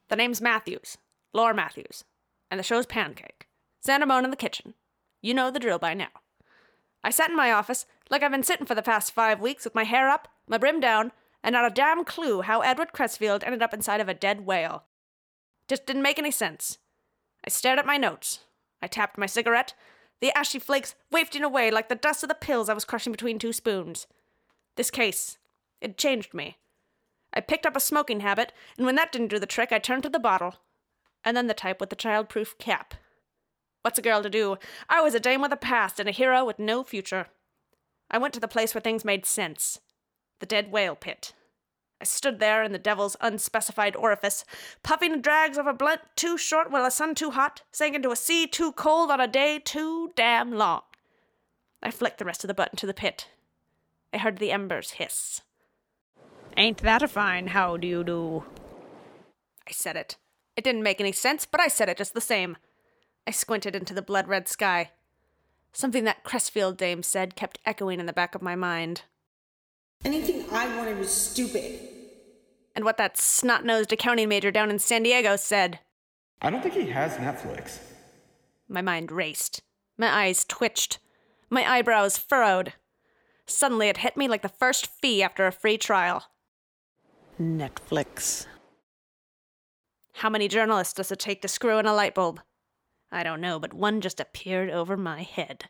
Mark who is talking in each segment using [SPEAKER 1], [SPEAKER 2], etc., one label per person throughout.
[SPEAKER 1] The name's Matthews. Laura Matthews. And the show's Pancake. Santa Mona in the kitchen. You know the drill by now. I sat in my office, like I've been sitting for the past 5 weeks, with my hair up, my brim down, and not a damn clue how Edward Crestfield ended up inside of a dead whale. Just didn't make any sense. I stared at my notes. I tapped my cigarette, the ashy flakes wafting away like the dust of the pills I was crushing between 2 spoons. This case, it changed me. I picked up a smoking habit, and when that didn't do the trick, I turned to the bottle. And then the type with the child-proof cap. What's a girl to do? I was a dame with a past and a hero with no future. I went to the place where things made sense. The dead whale pit. I stood there in the devil's unspecified orifice, puffing drags of a blunt too short while a sun too hot sank into a sea too cold on a day too damn long. I flicked the rest of the button to the pit. I heard the embers hiss. "Ain't that a fine how do you do?" I said it. It didn't make any sense, but I said it just the same. I squinted into the blood-red sky. Something that Crestfield dame said kept echoing in the back of my mind.
[SPEAKER 2] Anything I wanted was stupid.
[SPEAKER 1] And what that snot-nosed accounting major down in San Diego said.
[SPEAKER 3] I don't think he has Netflix.
[SPEAKER 1] My mind raced. My eyes twitched. My eyebrows furrowed. Suddenly it hit me like the first fee after a free trial. Netflix. How many journalists does it take to screw in a light bulb? I don't know, but one just appeared over my head.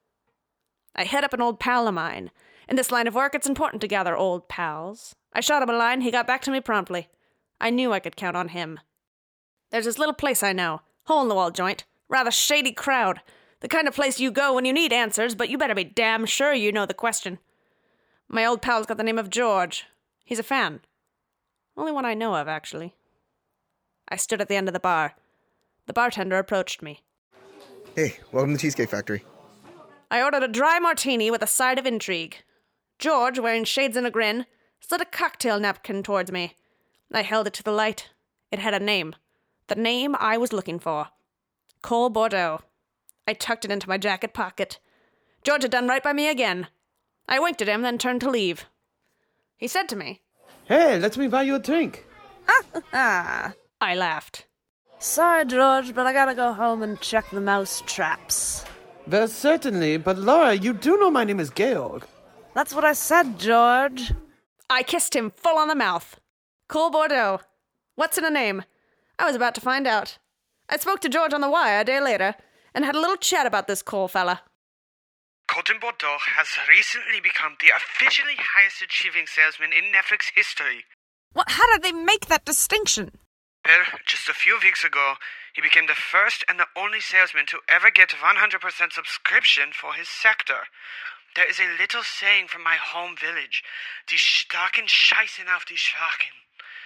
[SPEAKER 1] I hit up an old pal of mine. In this line of work, it's important to gather old pals. I shot him a line, he got back to me promptly. I knew I could count on him. There's this little place I know, hole-in-the-wall joint, rather shady crowd, the kind of place you go when you need answers, but you better be damn sure you know the question. My old pal's got the name of George. He's a fan. Only one I know of, actually. I stood at the end of the bar. The bartender approached me.
[SPEAKER 4] Hey, welcome to the Cheesecake Factory.
[SPEAKER 1] I ordered a dry martini with a side of intrigue. George, wearing shades and a grin, slid a cocktail napkin towards me. I held it to the light. It had a name. The name I was looking for. Cole Bordeaux. I tucked it into my jacket pocket. George had done right by me again. I winked at him, then turned to leave. He said to me,
[SPEAKER 5] "Hey, let me buy you a drink."
[SPEAKER 1] I laughed. "Sorry, George, but I gotta go home and check the mouse traps."
[SPEAKER 5] Well, certainly, but Laura, you do know my name is Georg.
[SPEAKER 1] "That's what I said, George." I kissed him full on the mouth. Cole Bordeaux. What's in a name? I was about to find out. I spoke to George on the wire a day later, and had a little chat about this Cole fella.
[SPEAKER 6] Colton Bordeaux has recently become the officially highest achieving salesman in Netflix history.
[SPEAKER 1] How did they make that distinction?
[SPEAKER 6] Well, just a few weeks ago, he became the first and the only salesman to ever get 100% subscription for his sector. There is a little saying from my home village, die Starken scheißen auf die Schwachen.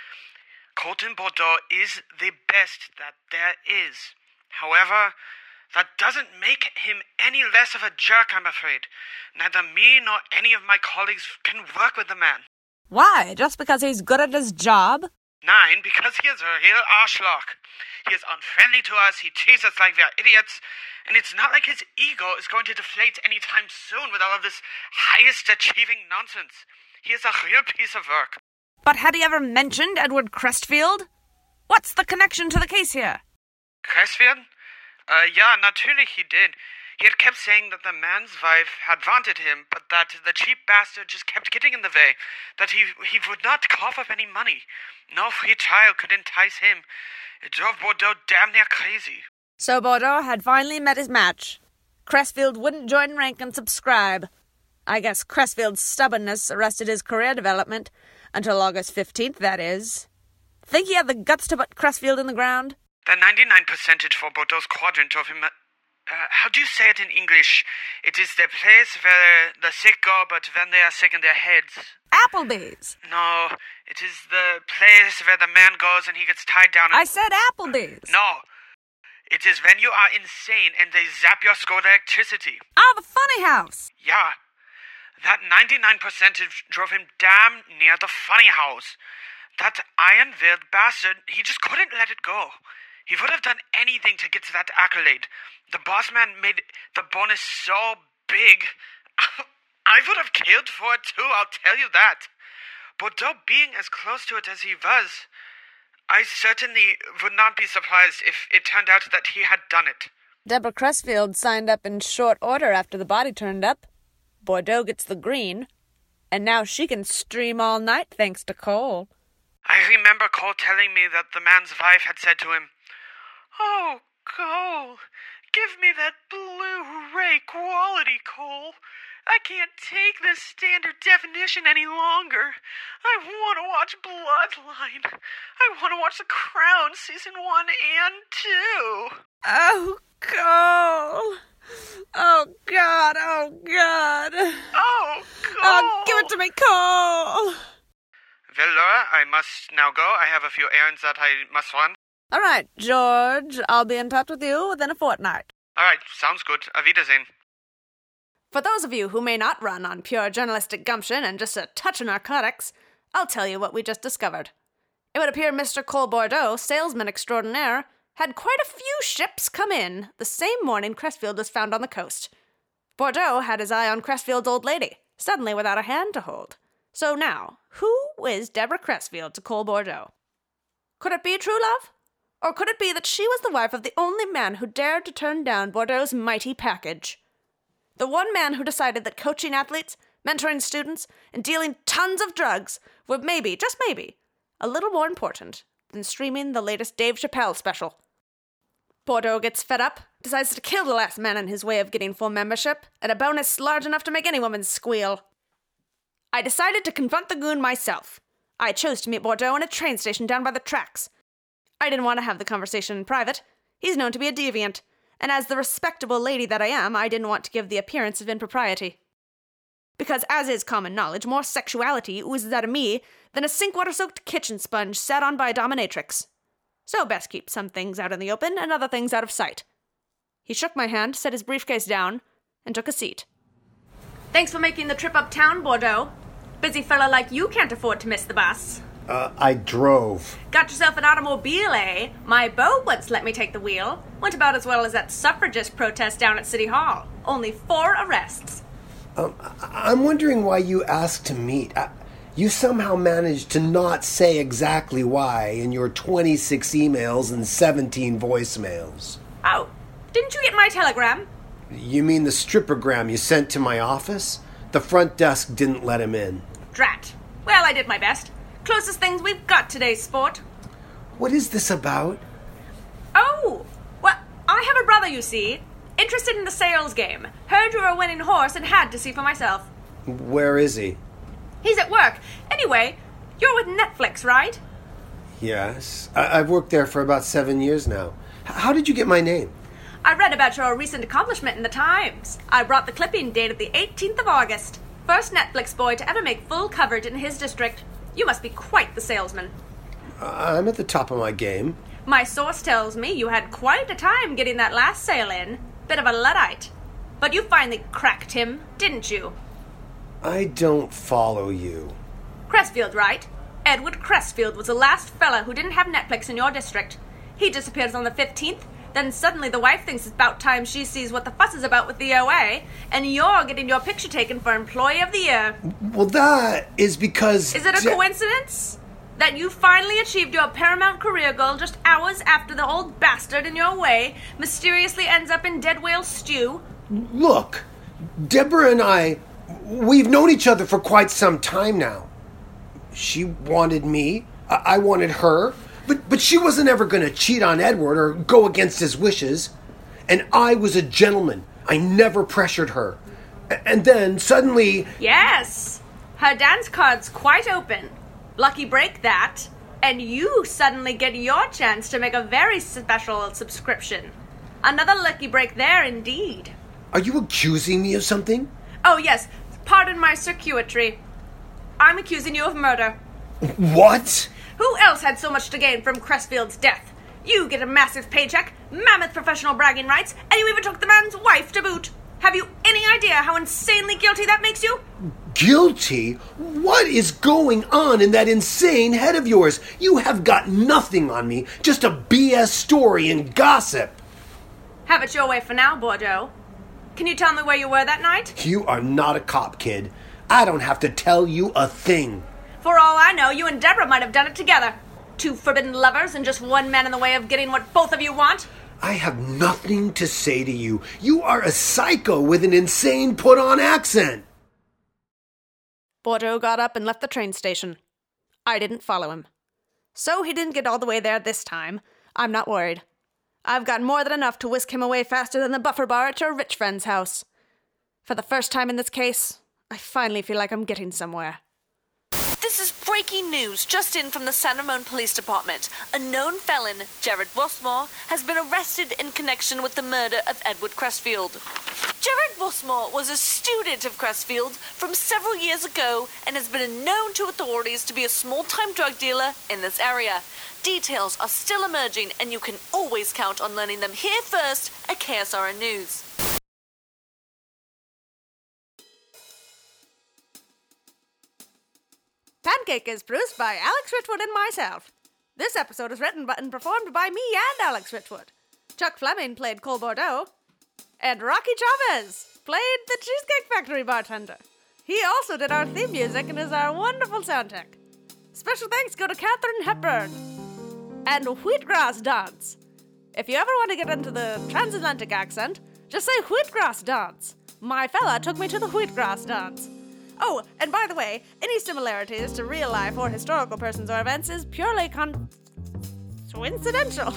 [SPEAKER 6] Colton Bordeaux is the best that there is. However, that doesn't make him any less of a jerk, I'm afraid. Neither me nor any of my colleagues can work with the man.
[SPEAKER 1] Why? Just because he's good at his job?
[SPEAKER 6] 9, because he is a real arschloch. He is unfriendly to us, he treats us like we are idiots, and it's not like his ego is going to deflate anytime soon with all of this highest achieving nonsense. He is a real piece of work.
[SPEAKER 1] But had he ever mentioned Edward Crestfield? What's the connection to the case here?
[SPEAKER 6] Crestfield? Yeah, natürlich he did. He had kept saying that the man's wife had wanted him, but that the cheap bastard just kept getting in the way, that he would not cough up any money. No free trial could entice him. It drove Bordeaux damn near crazy.
[SPEAKER 1] So Bordeaux had finally met his match. Crestfield wouldn't join rank and subscribe. I guess Crestfield's stubbornness arrested his career development, until August 15th, that is. Think he had the guts to put Crestfield in the ground?
[SPEAKER 6] The 99 percentage for Bordeaux's quadrant of him... how do you say it in English? It is the place where the sick go, but when they are sick in their heads.
[SPEAKER 1] Applebee's.
[SPEAKER 6] No, it is the place where the man goes and he gets tied down.
[SPEAKER 1] I said Applebee's.
[SPEAKER 6] No. It is when you are insane and they zap your skull with electricity.
[SPEAKER 1] Ah, the funny house.
[SPEAKER 6] Yeah. That 99 percentage drove him damn near the funny house. That iron-willed bastard, he just couldn't let it go. He would have done anything to get to that accolade. The boss man made the bonus so big. I would have killed for it too, I'll tell you that. Bordeaux being as close to it as he was, I certainly would not be surprised if it turned out that he had done it.
[SPEAKER 1] Deborah Cressfield signed up in short order after the body turned up. Bordeaux gets the green. And now she can stream all night thanks to Cole.
[SPEAKER 6] I remember Cole telling me that the man's wife had said to him, "Oh, Cole, give me that Blu-ray quality, Cole. I can't take this standard definition any longer. I want to watch Bloodline. I want to watch The Crown Season 1 and 2.
[SPEAKER 1] Oh, Cole. Oh, God. Oh, God.
[SPEAKER 6] Oh, Cole.
[SPEAKER 1] Oh, give it to me, Cole.
[SPEAKER 6] Well, Laura, I must now go. I have a few errands that I must run.
[SPEAKER 1] All right, George. I'll be in touch with you within a fortnight.
[SPEAKER 6] All right, sounds good. Auf Wiedersehen.
[SPEAKER 1] For those of you who may not run on pure journalistic gumption and just a touch of narcotics, I'll tell you what we just discovered. It would appear Mr. Cole Bordeaux, salesman extraordinaire, had quite a few ships come in the same morning Cressfield was found on the coast. Bordeaux had his eye on Cressfield's old lady, suddenly without a hand to hold. So now, who is Deborah Cressfield to Cole Bordeaux? Could it be true love? Or could it be that she was the wife of the only man who dared to turn down Bordeaux's mighty package? The one man who decided that coaching athletes, mentoring students, and dealing tons of drugs were maybe, just maybe, a little more important than streaming the latest Dave Chappelle special. Bordeaux gets fed up, decides to kill the last man in his way of getting full membership, and a bonus large enough to make any woman squeal. I decided to confront the goon myself. I chose to meet Bordeaux in a train station down by the tracks. I didn't want to have the conversation in private. He's known to be a deviant, and as the respectable lady that I am, I didn't want to give the appearance of impropriety. Because, as is common knowledge, more sexuality oozes out of me than a sink-water-soaked kitchen sponge sat on by a dominatrix. So best keep some things out in the open and other things out of sight. He shook my hand, set his briefcase down, and took a seat. Thanks for making the trip uptown, Bordeaux. Busy fella like you can't afford to miss the bus.
[SPEAKER 5] I drove.
[SPEAKER 1] Got yourself an automobile, eh? My beau once let me take the wheel. Went about as well as that suffragist protest down at City Hall. Only 4 arrests.
[SPEAKER 5] I'm wondering why you asked to meet. You somehow managed to not say exactly why in your 26 emails and 17 voicemails.
[SPEAKER 1] Oh, didn't you get my telegram?
[SPEAKER 5] You mean the strippergram you sent to my office? The front desk didn't let him in.
[SPEAKER 1] Drat. Well, I did my best. Closest things we've got today, sport.
[SPEAKER 5] What is this about?
[SPEAKER 1] Oh, well, I have a brother, you see. Interested in the sales game. Heard you were a winning horse and had to see for myself.
[SPEAKER 5] Where is he?
[SPEAKER 1] He's at work. Anyway, you're with Netflix, right?
[SPEAKER 5] Yes. I've worked there for about 7 years now. How did you get my name?
[SPEAKER 1] I read about your recent accomplishment in the Times. I brought the clipping dated the 18th of August. First Netflix boy to ever make full coverage in his district. You must be quite the salesman.
[SPEAKER 5] I'm at the top of my game.
[SPEAKER 1] My source tells me you had quite a time getting that last sale in. Bit of a Luddite. But you finally cracked him, didn't you?
[SPEAKER 5] I don't follow you.
[SPEAKER 1] Cressfield, right? Edward Cressfield was the last fella who didn't have Netflix in your district. He disappears on the 15th, then suddenly the wife thinks it's about time she sees what the fuss is about with the OA, and you're getting your picture taken for Employee of the Year.
[SPEAKER 5] Well, that is because...
[SPEAKER 1] Is it a coincidence? That you finally achieved your paramount career goal just hours after the old bastard in your way mysteriously ends up in dead whale stew?
[SPEAKER 5] Look, Deborah and I, we've known each other for quite some time now. She wanted me, I wanted her, but she wasn't ever going to cheat on Edward or go against his wishes. And I was a gentleman. I never pressured her. And then suddenly...
[SPEAKER 1] Yes, her dance card's quite open. Lucky break that. And you suddenly get your chance to make a very special subscription. Another lucky break there, indeed.
[SPEAKER 5] Are you accusing me of something?
[SPEAKER 1] Oh, yes. Pardon my circuitry. I'm accusing you of murder.
[SPEAKER 5] What?
[SPEAKER 1] Who else had so much to gain from Cressfield's death? You get a massive paycheck, mammoth professional bragging rights, and you even took the man's wife to boot. Have you any idea how insanely guilty that makes you?
[SPEAKER 5] Guilty? What is going on in that insane head of yours? You have got nothing on me, just a BS story and gossip.
[SPEAKER 1] Have it your way for now, Bordeaux. Can you tell me where you were that night?
[SPEAKER 5] You are not a cop, kid. I don't have to tell you a thing.
[SPEAKER 1] For all I know, you and Deborah might have done it together. Two forbidden lovers and just one man in the way of getting what both of you want?
[SPEAKER 5] I have nothing to say to you. You are a psycho with an insane put-on accent.
[SPEAKER 1] Bordeaux got up and left the train station. I didn't follow him. So he didn't get all the way there this time. I'm not worried. I've got more than enough to whisk him away faster than the buffer bar at your rich friend's house. For the first time in this case, I finally feel like I'm getting somewhere.
[SPEAKER 7] This is breaking news just in from the San Ramon Police Department. A known felon, Jared Westmore, has been arrested in connection with the murder of Edward Crestfield. Jared Westmore was a student of Crestfield from several years ago and has been known to authorities to be a small-time drug dealer in this area. Details are still emerging, and you can always count on learning them here first at KSRN News.
[SPEAKER 1] Pancake is produced by Alex Richwood and myself. This episode is written and performed by me and Alex Richwood. Chuck Fleming played Cole Bordeaux, and Rocky Chavez played the Cheesecake Factory bartender. He also did our theme music and is our wonderful sound tech. Special thanks go to Katharine Hepburn and Wheatgrass Dance. If you ever want to get into the transatlantic accent, just say Wheatgrass Dance. My fella took me to the Wheatgrass Dance. Oh, and by the way, any similarities to real life or historical persons or events is purely coincidental.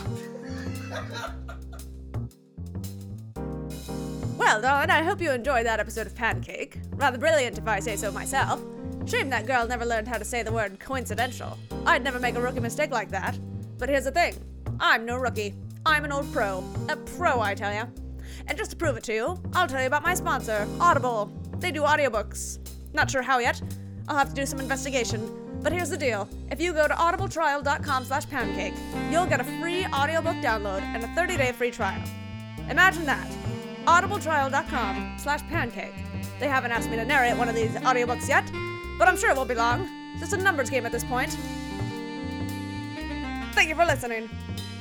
[SPEAKER 1] Well, Dawn, I hope you enjoyed that episode of Pancake. Rather brilliant, if I say so myself. Shame that girl never learned how to say the word coincidental. I'd never make a rookie mistake like that. But here's the thing. I'm no rookie. I'm an old pro. A pro, I tell ya. And just to prove it to you, I'll tell you about my sponsor, Audible. They do audiobooks. Not sure how yet. I'll have to do some investigation. But here's the deal. If you go to audibletrial.com/poundcake, you'll get a free audiobook download and a 30-day free trial. Imagine that. audibletrial.com/pancake. They haven't asked me to narrate one of these audiobooks yet, but I'm sure it won't be long. Just a numbers game at this point. Thank you for listening.